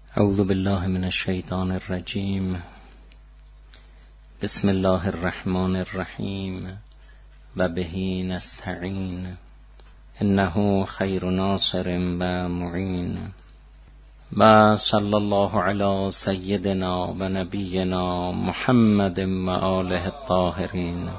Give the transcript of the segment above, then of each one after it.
اعوذ بالله من الشیطان الرجیم. بسم الله الرحمن الرحیم و به نستعین انه خیر ناصر و معین و صلی الله علی سیدنا و نبینا محمد و آله الطاهرین.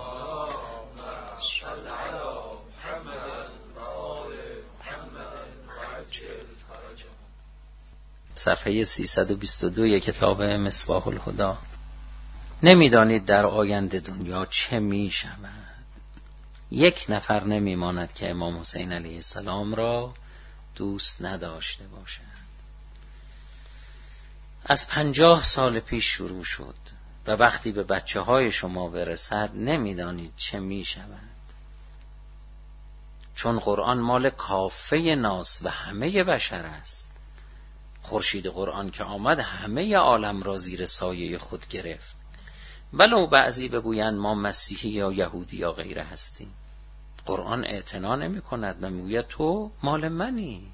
صفحه 322 کتاب مصباح الهدی. نمیدانید در آینده دنیا چه می شود. یک نفر نمی ماند که امام حسین علیه السلام را دوست نداشته باشد. از 50 سال پیش شروع شد و وقتی به بچه های شما برسد نمیدانید چه می شود. چون قرآن مال کافه ناس و همه بشر است. خورشید قرآن که آمد همه عالم را زیر سایه خود گرفت. ولو بعضی بگویند ما مسیحی یا یهودی یا غیره هستیم، قرآن اعتنا نمی کند و میگوید تو مال منی.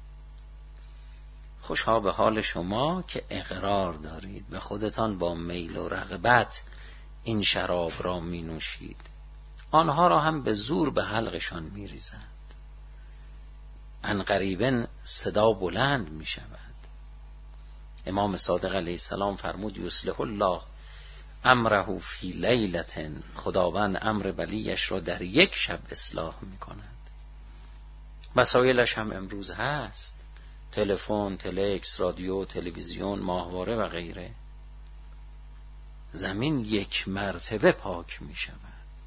خوشا به حال شما که اقرار دارید و خودتان با میل و رغبت این شراب را می نوشید. آنها را هم به زور به حلقشان می ریزند. عنقریباً صدا بلند می شود. امام صادق علیه السلام فرمود یصلح الله امره فی لیلة، خداوند امر ولیش را در یک شب اصلاح می کند. وسایلش هم امروز هست: تلفن، تلکس، رادیو، تلویزیون، ماهواره و غیره. زمین یک مرتبه پاک می شود.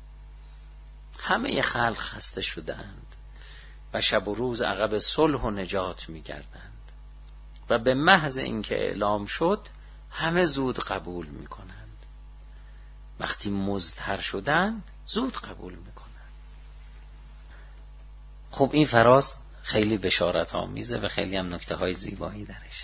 همه خلق خسته شدند و شب و روز عقب صلح و نجات می گردند و به محض اینکه اعلام شد همه زود قبول می کنند. وقتی مضطر شدند زود قبول می کنند. خب این فراز خیلی بشارت آمیزه و خیلی هم نکته های زیبایی درشه.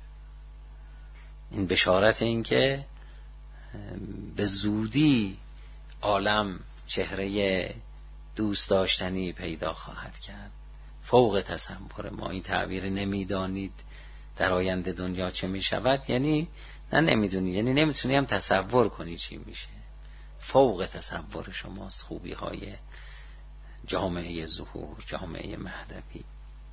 این بشارت این که به زودی عالم چهره دوست داشتنی پیدا خواهد کرد، فوق تصور ما. این تعبیر نمیدانید در آینده دنیا چه می شود یعنی نه نمیدونی، یعنی نمیتونی هم تصور کنی چی میشه. فوق تصور شماست خوبی های جامعه ظهور، جامعه مهدوی.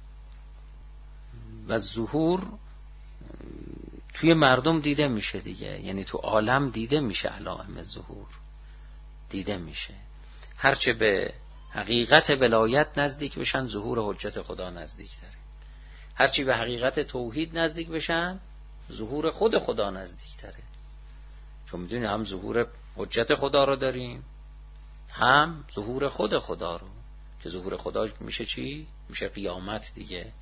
و ظهور توی مردم دیده میشه دیگه، یعنی تو عالم دیده میشه. علائم ظهور دیده میشه. هرچه به حقیقت ولایت نزدیک بشن ظهور حجت خدا نزدیک تره. هرچی به حقیقت توحید نزدیک بشن ظهور خود خدا نزدیک تره. چون میدونی هم ظهور حجت خدا رو داریم، هم ظهور خود خدا رو، که ظهور خدا میشه چی؟ میشه قیامت دیگه.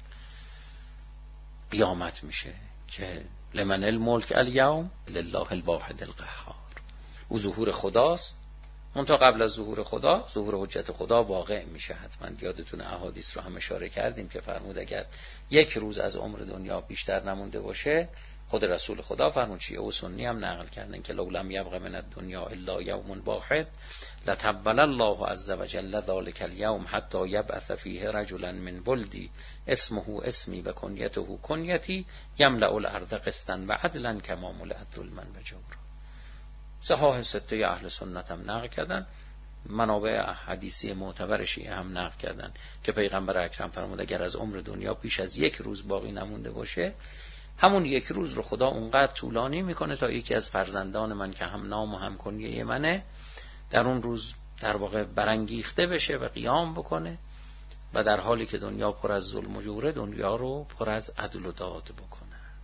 قیامت میشه که لمن الملک الیوم لله الواحد القهار. او ظهور خداست. اون تا قبل از ظهور خدا ظهور حجت خدا واقع میشه. حتما یادتون احادیث رو هم اشاره کردیم که فرمود اگر یک روز از عمر دنیا بیشتر نمونده باشه، خود رسول خدا فرمود، شیعه و سنی هم نقل کردن که لو لم یبق من الدنیا الا یوم واحد لتبل الله عز وجل ذلك اليوم حتى يبعث فيه رجلا من ولدي اسمه اسمي و کنیته کنیتی یملأ الارض قسطا و عدلا کما ملأت ظلما و جورا. صحاح سته اهل سنت هم نقل کردن، منابع حدیثی معتبر شیعه هم نقل کردن که پیغمبر اکرم فرمود اگر از عمر دنیا بیش از یک روز باقی نمونده باشه، همون یک روز رو خدا اونقدر طولانی میکنه تا یکی از فرزندان من که هم نام و هم کنیه منه در اون روز در واقع برانگیخته بشه و قیام بکنه و در حالی که دنیا پر از ظلم و جوره دنیا رو پر از عدل و داد بکنه.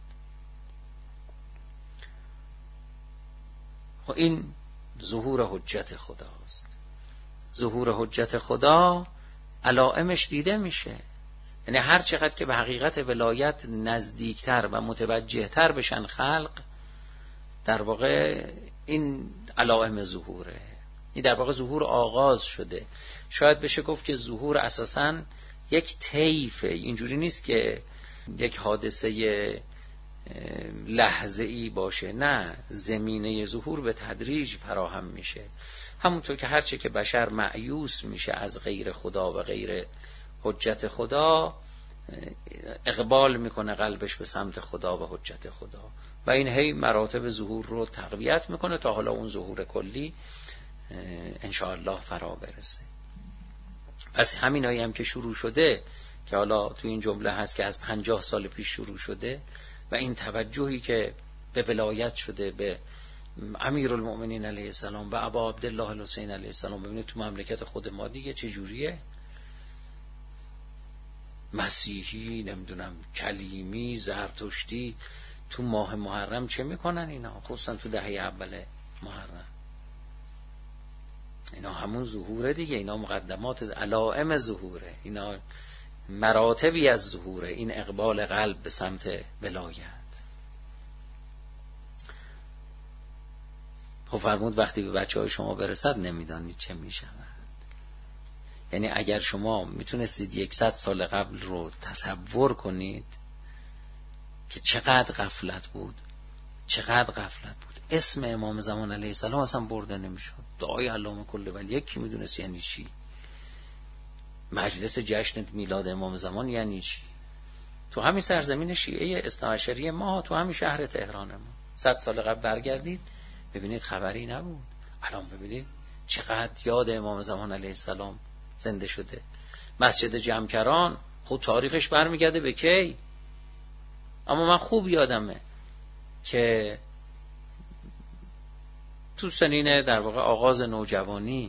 و این ظهور حجت خداست. ظهور حجت خدا علائمش دیده میشه. یعنی هر چقدر که به حقیقت ولایت نزدیکتر و متوجهتر بشن خلق، در واقع این علائم ظهوره. این در واقع ظهور آغاز شده. شاید بشه گفت که ظهور اساساً یک طیفه، اینجوری نیست که یک حادثه لحظه‌ای باشه. نه، زمینه ظهور به تدریج فراهم میشه. همونطور که هرچه که بشر مأیوس میشه از غیر خدا و غیر حجت خدا، اقبال میکنه قلبش به سمت خدا و حجت خدا و این هی مراتب ظهور رو تقویت میکنه تا حالا اون ظهور کلی انشاءالله فرا برسه. پس همینایی هم که شروع شده که حالا تو این جمله هست که از 50 سال پیش شروع شده و این توجهی که به ولایت شده به امیرالمؤمنین علیه السلام و ابا عبدالله الحسین علیه السلام، ببینید تو مملکت خود ما دیگه چه جوریه، مسیحی، نمیدونم کلیمی، زرتشتی تو ماه محرم چه میکنن اینا، خصوصا تو دهه اول محرم. اینا همون ظهوره دیگه، اینا مقدمات علائم ظهوره، اینا مراتبی از ظهوره، این اقبال قلب به سمت ولایت. خب فرمود وقتی به بچه های شما برسد نمیدانید چه میشود. یعنی اگر شما میتونستید 100 سال قبل رو تصور کنید که چقدر غفلت بود، چقدر غفلت بود، اسم امام زمان علیه السلام اصلا برده نمیشد. دعای علامه کل ولی یکی میدونست یعنی چی، مجلس جشن میلاد امام زمان یعنی چی. تو همین سرزمین شیعه اثناعشری ما، تو همین شهر تهران ما 100 سال قبل برگردید ببینید خبری نبود. الان ببینید چقدر یاد امام زمان علیه السلام زنده شده. مسجد جمکران خود تاریخش برمیگرده به کی؟ اما من خوب یادمه که تو سنین در واقع آغاز نوجوانی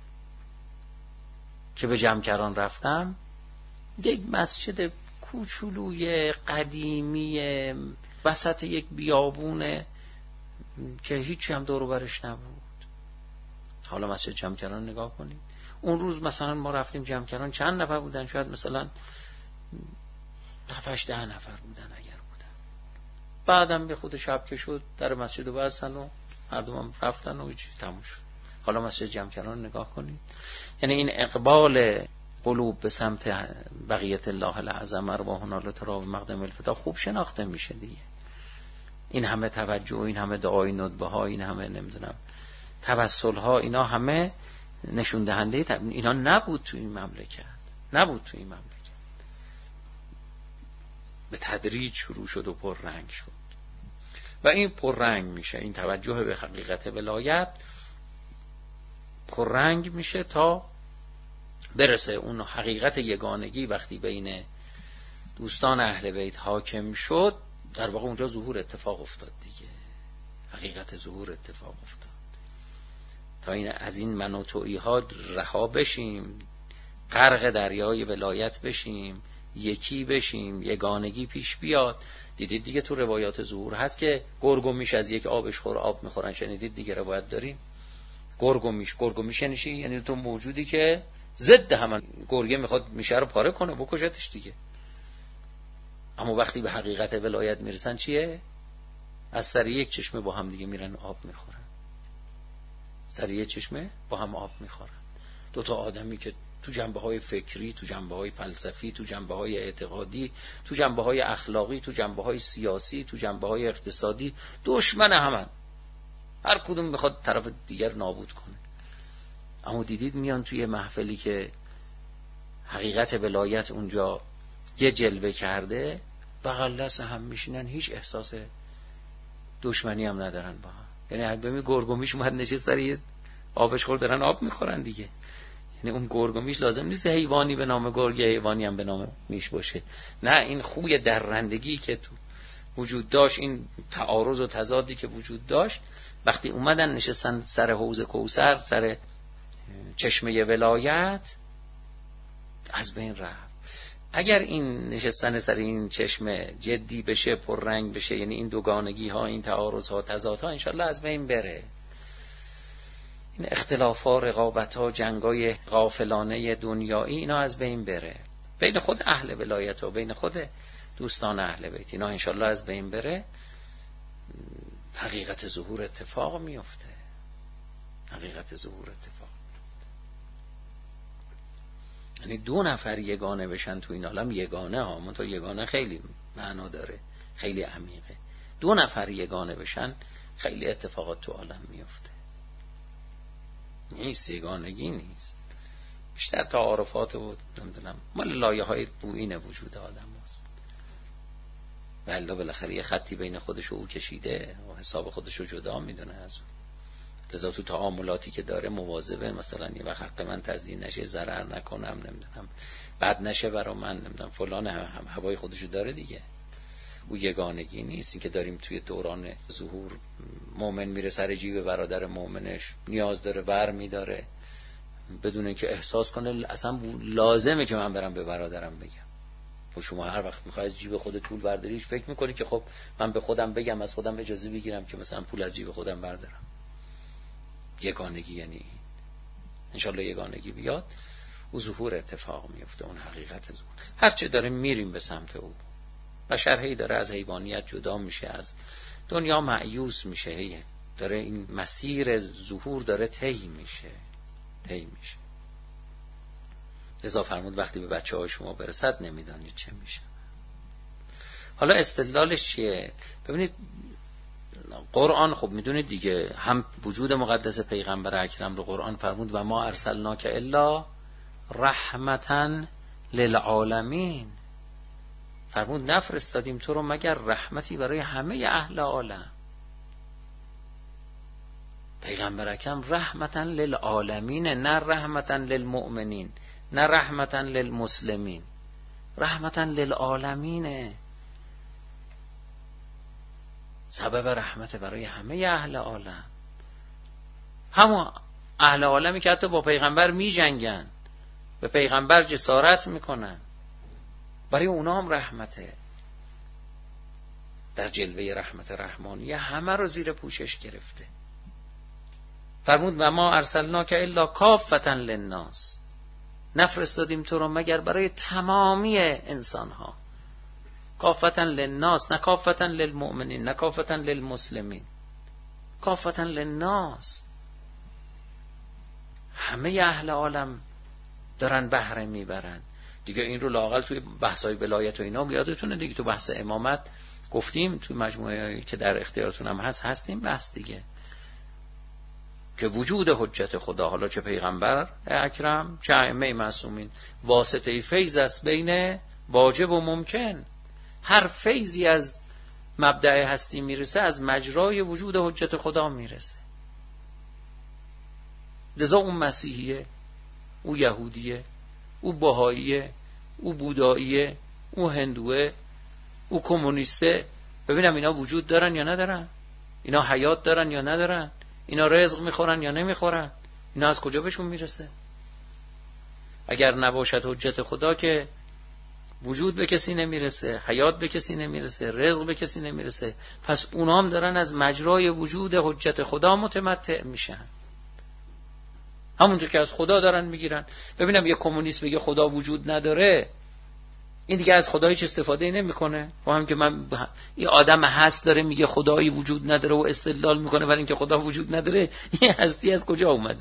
که به جمکران رفتم، یک مسجد کوچولوی قدیمی وسط یک بیابونه که هیچی هم دور و برش نبود. حالا مسجد جمکران نگاه کنید. اون روز مثلا ما رفتیم جمکران چند نفر بودن؟ شاید مثلا 7-10 نفر بودن اگر بودن. بعدم به خود شب که شد در مسجد رو بستن و مردم هم رفتن و هیچی تموم شد. حالا مسجد جمکران نگاه کنید. یعنی این اقبال قلوب به سمت بقیت الله الاعظم ارواح نال تراب مقدم الفتا خوب شناخته میشه دیگه. این همه توجه، این همه دعای ندبه ها، این همه نمیدونم توسل ها، اینا همه نشون دهنده اینا نبود تو این مملکت، نبود تو این مملکت. به تدریج شروع شد و پررنگ شد و این پررنگ میشه، این توجه به حقیقت ولایت پررنگ میشه تا برسه اون حقیقت یگانگی. وقتی بین دوستان اهل بیت حاکم شد، در واقع اونجا ظهور اتفاق افتاد دیگه، حقیقت ظهور اتفاق افتاد. تا این از این من و تویی ها رها بشیم، غرق دریای ولایت بشیم، یکی بشیم، یگانگی پیش بیاد. دیدید دیگه تو روایات ظهور هست که گرگ و میش از یک آبش خور آب میخورن، شنیدید دیگه روایت داریم. گرگ و میش یعنی چی؟ یعنی تو موجودی که ضد همون گرگه میخواد میشه رو پاره کنه بکشتش دیگه. اما وقتی به حقیقت ولایت میرسن چیه؟ از سر یک چشمه با هم دیگه میرن آب میخورن، سر یک چشمه با هم آب میخورن. دوتا آدمی که تو جنبه‌های فکری، تو جنبه‌های فلسفی، تو جنبه‌های اعتقادی، تو جنبه‌های اخلاقی، تو جنبه‌های سیاسی، تو جنبه‌های اقتصادی دشمن همن، هر کدوم میخواد طرف دیگر نابود کنه. اما دیدید میان توی محفلی که حقیقت ولایت اونجا یه جلوه کرده، بغل دست هم میشینن، هیچ احساس دشمنی هم ندارن با هم. یعنی ببین گرگومیش اومد نشست سر یه آبش خور، دارن آب میخورن دیگه. یعنی اون گرگومیش لازم نیست حیوانی به نام گرگ، حیوانی هم به نام میش باشه. نه، این خوی درندگی که تو وجود داشت، این تعارض و تضادی که وجود داشت، وقتی اومدن نشستن سر حوض کوثر، سر چشمه ولایت، از بین رفت. اگر این نشستن سر این چشمه جدی بشه، پررنگ بشه، یعنی این دوگانگی ها، این تعارض ها، تضاد ها انشالله از بین بره. این اختلاف ها، رقابت ها، جنگ های غافلانه دنیایی، اینا از بین بره. بین خود اهل ولایت و بین خود دوستان اهل بیت، اینا انشالله از بین بره. حقیقت ظهور اتفاق میفته. حقیقت ظهور اتفاق. یعنی 2 نفر یگانه بشن تو این عالم، یگانه ها، منتها یگانه خیلی معنا داره، خیلی عمیقه. 2 نفر یگانه بشن خیلی اتفاقات تو عالم میفته. نیست، یگانگی نیست. بیشتر تعارفات و نمیدونم مال لایه‌های بوئین وجود آدم هست. والله بالاخره یه خطی بین خودش و او کشیده و حساب خودش رو جدا میدونه از اون. لذا تو تعاملاتی که داره مواظبه، مثلا یه وقت حق من تزیین نشه، ضرر نکنم، نمیدونم بد نشه برا من، نمیدونم فلان، هم هوای خودشو داره دیگه. او یگانگی نیست. این که داریم توی دوران ظهور مؤمن میره سر جیب برادر مؤمنش، نیاز داره ور میداره بدون اینکه احساس کنه اصلا لازمه که من برم به برادرم بگم. و شما هر وقت میخواید جیب خودت پول برداریش فکر میکنی که خب من به خودم بگم، از خودم اجازه بگیرم که مثلا پول از جیب خودم بردارم. یگانگی یعنی انشالله یگانگی بیاد و ظهور اتفاق میفته، اون حقیقت ظهور. هرچه داره میریم به سمت او. بشر هی داره از حیوانیت جدا میشه، از دنیا مایوس میشه، هی داره این مسیر ظهور داره طی میشه. لذا فرمود وقتی به بچه های شما برسد نمیدانید چه میشه. حالا استدلالش چیه؟ ببینید قرآن خب میدونید دیگه، هم وجود مقدس پیغمبر اکرم رو قرآن فرمود و ما ارسلناک الا رحمتا للعالمین. فرمود نفرستادیم تو رو مگر رحمتی برای همه اهل عالم. پیغمبر اکرم رحمتا للعالمین، نه رحمتا للمؤمنین، نه رحمتا للمسلمین، رحمتا للعالمینه. سبب رحمت برای همه اهل عالم، همون اهل عالمی که حتی با پیغمبر می جنگن، به پیغمبر جسارت میکنن، برای اونا هم رحمته. در جلوه رحمت رحمانیه همه رو زیر پوشش گرفته. فرمود و ما ارسلناک الا کافتا للناس، نفرستادیم تو رو مگر برای تمامی انسان ها. کافتا للناس، نه کافتا للمؤمنین، نه کافتا للمسلمین، کافتا للناس. همه اهل عالم دارن بهره میبرن دیگه. این رو لااقل توی بحث‌های ولایت و اینا یادتونه دیگه، تو بحث امامت گفتیم، توی مجموعه که در اختیارتون هم هستیم بحث دیگه، که وجود حجت خدا، حالا چه پیغمبر اکرم چه ائمه معصومین، واسطه فیض است بین واجب و ممکن. هر فیضی از مبدأ هستی میرسه از مجرای وجود حجت خدا میرسه. لذا اون مسیحیه، او یهودیه، او بهاییه، او بوداییه، او هندوه، او کمونیسته، ببینم اینا وجود دارن یا ندارن، اینا حیات دارن یا ندارن، اینا رزق میخورن یا نمیخورن، اینا از کجا بهشون میرسه؟ اگر نباشد حجت خدا که وجود به کسی نمیرسه، حیات به کسی نمیرسه، رزق به کسی نمیرسه. پس اونا هم دارن از مجرای وجود حجت خدا متمتع میشن، همونجور که از خدا دارن میگیرن. ببینم یه کمونیست بگه خدا وجود نداره، این دیگه از خدا هیچ استفاده نمیکنه. و هم که من این آدم هست داره میگه خدایی وجود نداره و استدلال میکنه برای اینکه خدا وجود نداره، این هستی از کجا اومده؟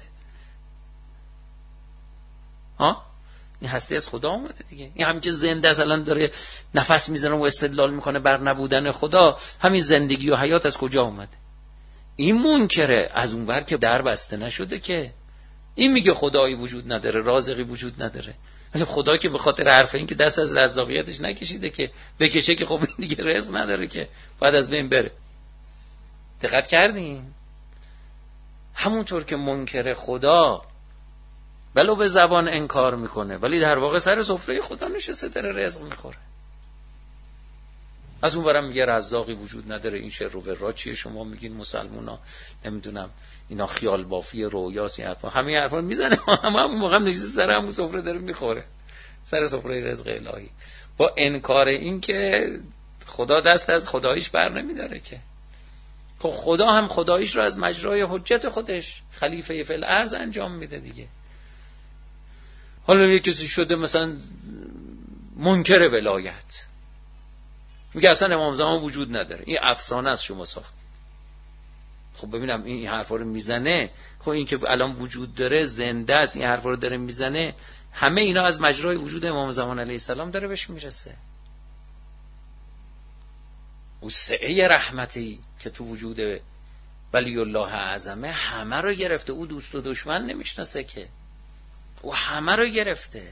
این هستی از خدا اومده دیگه. این همین که زنده است الان داره نفس میزنه و استدلال میکنه بر نبودن خدا، همین زندگی و حیات از کجا اومده؟ این منکره. از اون ور که در بسته نشده که این میگه خدایی وجود نداره، رازقی وجود نداره، ولی خدا که به خاطر حرف این که دست از رزاقیتش نکشیده که بکشه که خب این دیگه رزق نداره که باید از بین بره. دقت کردین؟ همونطور که منکر خدا ولو به زبان انکار میکنه ولی در واقع سر سفره خدا نشسته داره رزق میخوره. از اون برم میگه رزاقی وجود نداره. این شعر و ورا چیه شما میگین مسلمونا نمیدونم اینا خیال بافی رویاست، این حرفا همین حرفا میزنه، همون موقع نشسته سر همون سفره داره میخوره، سر سفره رزق الهی، با انکار این که خدا دست از خداییش بر نمیداره که. خب خدا هم خداییش رو از مجرای حجت خودش خلیفه فی الارض انجام میده دیگه. حالا یه کسی شده مثلا منکر ولایت، میگه اصلا امام زمان وجود نداره، این افسانه است شما ساخت. خب ببینم این حرفا رو میزنه، خب این که الان وجود داره زنده است، این حرفا رو داره میزنه، همه اینا از مجرای وجود امام زمان علیه السلام داره بهش میرسه. او سعه رحمتی که تو وجود ولی الله اعظمه همه رو گرفته. او دوست و دشمن نمیشناسه که، او همه رو گرفته.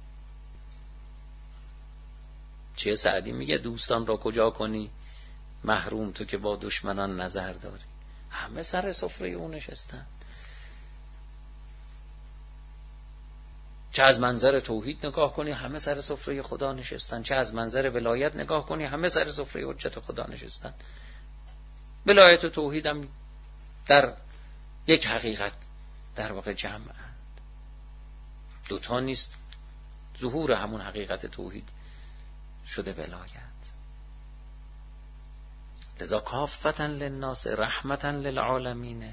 چه سعدی میگه دوستان را کجا کنی محروم تو که با دشمنان نظر داری. همه سر سفره او نشستن. چه از منظر توحید نگاه کنی همه سر سفره خدا نشستن، چه از منظر ولایت نگاه کنی همه سر سفره حجت خدا نشستن. ولایت و توحید هم در یک حقیقت در واقع جمع، دوتا نیست، ظهور همون حقیقت توحید شده ولایت. لذا کافتا للناس رحمتا للعالمین.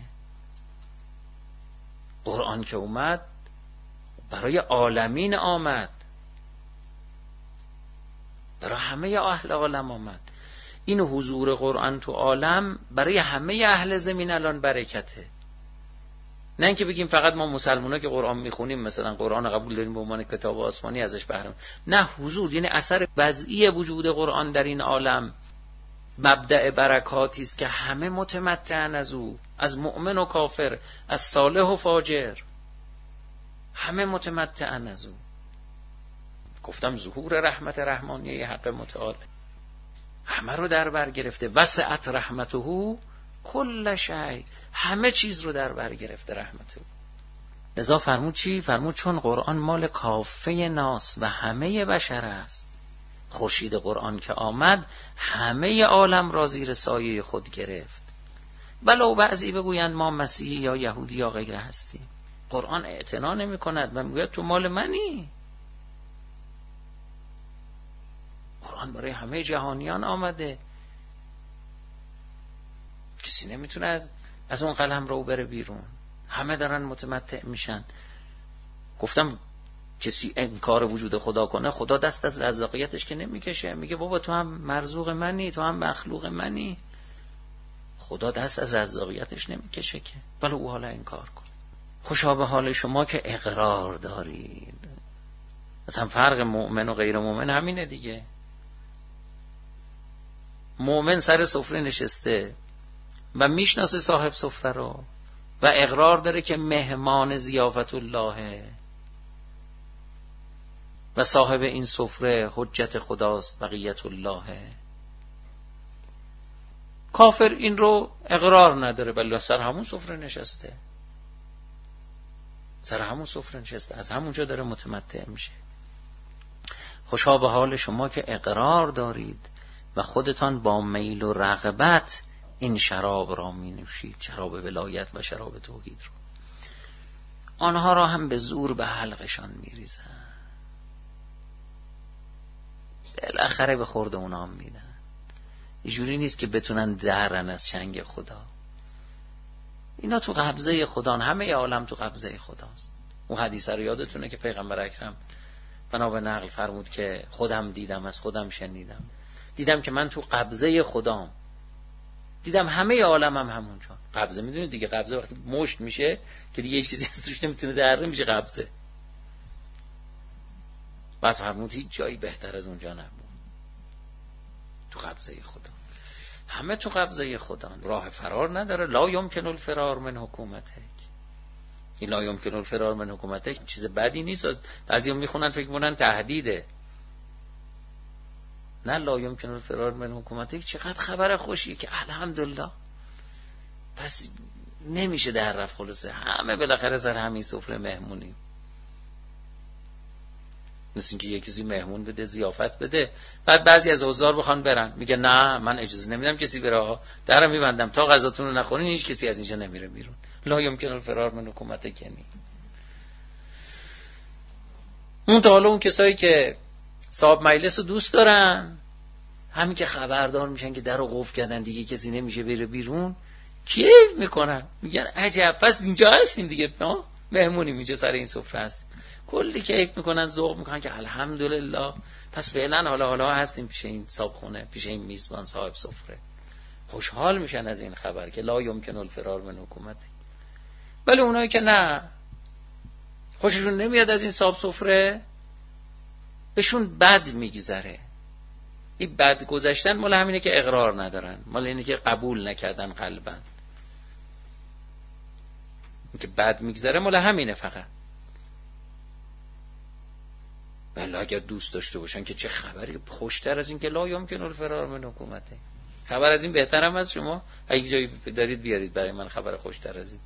قرآن که اومد برای عالمین آمد، برای همه اهل عالم آمد. این حضور قرآن تو عالم برای همه اهل زمین الان برکته. نه اینکه بگیم فقط ما مسلمان‌ها که قرآن میخونیم مثلا قرآن قبول داریم به عنوان کتاب آسمانی ازش بهره. نه، حضور یعنی اثر وضعی وجود قرآن در این عالم مبدأ برکاتی است که همه متمتعن از او، از مؤمن و کافر، از صالح و فاجر، همه متمتعن از او. گفتم ظهور رحمت رحمانیه حق متعال همه رو در بر گرفته. وسعت رحمته کل شیء، همه چیز رو در بر گرفته رحمت او. لذا فرمود چی؟ فرمود چون قرآن مال کافه ناس و همه بشر است، خورشید قرآن که آمد همه عالم را زیر سایه خود گرفت. ولو بعضی بگویند ما مسیحی یا یهودی یا غیره هستیم، قرآن اعتنا نمی کند و میگوید تو مال منی. قرآن برای همه جهانیان آمده، کسی نمیتونه از اون قلم رو بره بیرون، همه دارن متمتع میشن. گفتم کسی انکار وجود خدا کنه، خدا دست از رزاقیتش که نمیکشه، میگه بابا تو هم مرزوق منی، تو هم مخلوق منی. خدا دست از رزاقیتش نمیکشه که، ولی او حالا انکار کن. خوشا به حال شما که اقرار دارید. مثلا فرق مؤمن و غیر مؤمن همینه دیگه. مؤمن سر سفره نشسته و میشناسه صاحب سفره رو و اقرار داره که مهمان ضیافت الله و صاحب این سفره حجت خداست، بقیت الله. کافر این رو اقرار نداره، ولی سر همون سفره نشسته، سر همون سفره نشسته، از همونجا داره متمتع میشه. خوشا به حال شما که اقرار دارید و خودتان با میل و رغبت این شراب را می نوشید، شراب ولایت و شراب توحید رو. آنها را هم به زور به حلقشان می ریزن، بالاخره به خورد اونا میدن. اینجوری نیست که بتونن درن از چنگ خدا. اینا تو قبضه خدان، همه عالم تو قبضه خداست. اون حدیث رو یادتونه که پیغمبر اکرم بنا به نقل فرمود که خودم دیدم، از خودم شنیدم، دیدم که من تو قبضه خدام، دیدم همه عالم هم همونجا. قبضه میدونید دیگه، قبضه وقتی مشت میشه که دیگه هیچ کسی از توش نمیتونه دره، میشه قبضه. بعد فرمود هیچ جایی بهتر از اونجا نبود، تو قبضه خدا. همه تو قبضه خدا، راه فرار نداره. لا یمکن الفرار من حکومتک. این لا یمکن الفرار من حکومتک چیز بدی نیست. بعضیا میخونن فکر میکنن تهدیده. نه، لا یمکن الفرار من حکومتک چقدر خبر خوشیه که الحمدلله پس نمیشه در رفت. خلاصه همه بالاخره سر همین سفره مهمونی. مثل اینکه یه کسی مهمون بده، ضیافت بده، بعد بعضی از حضار بخوان برن، میگه نه من اجازه نمیدم کسی بره، درم میبندم تا غذاتون رو نخورین هیچ کسی از اینجا نمیره بیرون. لا یمکن الفرار من حکومتک. کنی اون تا حالا اون کسایی که صاحب مجلس رو دوست دارن، همین که خبردار میشن که در رو قفل کردن دیگه کسی نمیشه بره بیرون، کیف میکنن، میگن عجب پس اینجا هستیم دیگه، مهمونیم اینجا سر این سفره هستیم. کلی کیف میکنن، ذوق میکنن که الحمدلله پس فعلا حالا هستیم پیش این صاحبخونه، پیش این میزبان صاحب سفره. خوشحال میشن از این خبر که لا یمکن الفرار من حکومت. ولی اونایی که نه، خوششون نمیاد از این صاحب سفره، بهشون بد میگذره. این بد گذشتن مال همینه که اقرار ندارن، مال اینه که قبول نکردن قلبا. این که بد میگذره مال همینه فقط. بله اگر دوست داشته باشن که چه خبری خوشتر از این که لا یمکن الفرار من حکومته. خبر از این بهتر هم از شما اگه جایی دارید بیارید برای من خبر خوشتر از این،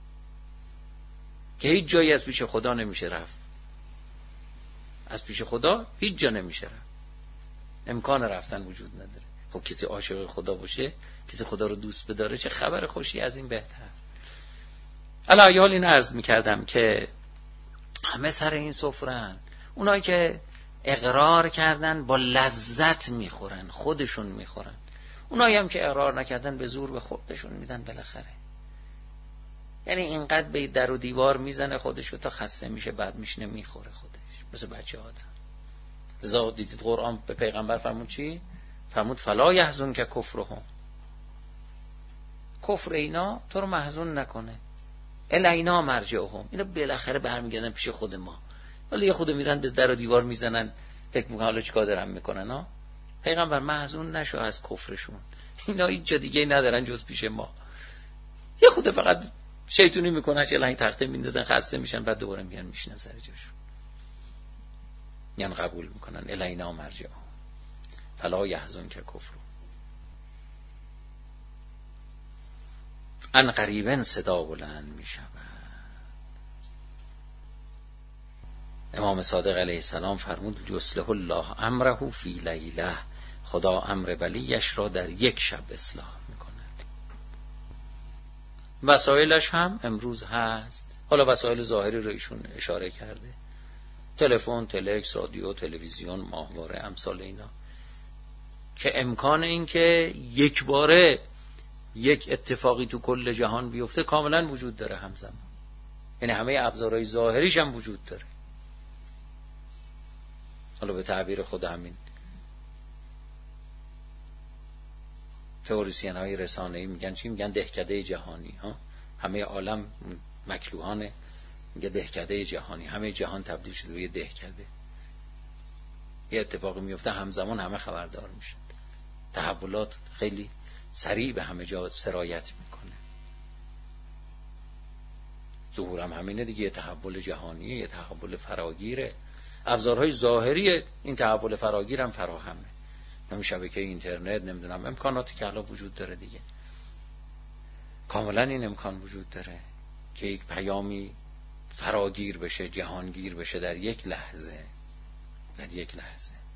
که هیچ جایی از پیش خدا نمیشه رفت. از پیش خدا هیچ جا نمیشه رفت، امکان رفتن وجود نداره. خب کسی عاشق خدا باشه، کسی خدا رو دوست بداره، چه خبر خوشی از این بهتر. علی حال این عرض میکردم که همه سر این سفره‌اند. اونایی که اقرار کردن با لذت میخورن، خودشون میخورن. اونایی هم که اقرار نکردن به زور به خودشون میدن بالاخره. یعنی اینقدر به در و دیوار میزنه خودشو تا خسته میشه، بعد میشینه میخوره خودش مثل بچه آدم. لذا دیدید قرآن به پیغمبر فرمود چی؟ فرمود فلا یحزن که کفرهم، کفر اینا تو رو محزون نکنه، الینا مرجعهم، اینا بالاخره برمیگردن پیش خود ما. ولی یه خود میرن به در و دیوار میزنن، فکر میکنن حالا چیکار دارن میکنن ها. پیغمبر محزون نشو از کفرشون، اینا هیچ جا دیگه ندارن جز پیش ما. یه خود فقط شیطونی میکنن، چه لنگ تخته میندازن، خسته میشن، بعد دوباره میان میشینن سر جاشون، یعنی قبول میکنن الینا مرجعهم فلا یحزن که کفر. ان قریبا صدا بلند میشود. امام صادق علیه السلام فرمود یصلح الله امره فی لیله، خدا امر ولیش را در یک شب اصلاح میکند. وسایلش هم امروز هست. حالا وسایل ظاهری رو ایشون اشاره کرده، تلفن، تلکس، رادیو، تلویزیون، ماهواره، امثال اینا، که امکان این که یک باره یک اتفاقی تو کل جهان بیفته کاملا وجود داره همزمان. یعنی همه ابزارهای ظاهریش هم وجود داره. حالا به تعبیر خود همین تئوریسین های رسانه‌ای میگن چی؟ میگن دهکده جهانی ها. همه عالم مکلوهانه، میگه دهکده جهانی، همه جهان تبدیل شده به یه دهکده. یه اتفاقی میفته همزمان همه خبردار میشن. تحولات خیلی سریع به همه جا سرایت میکنه. ظهورم همینه دیگه، یه تحول جهانیه، یه تحول فراگیره. ابزارهای ظاهری این تحول فراگیر هم فراهمه، همین شبکه اینترنت، نمیدونم امکاناتی که الان وجود داره دیگه. کاملا این امکان وجود داره که یک پیامی فراگیر بشه، جهانگیر بشه در یک لحظه، در یک لحظه.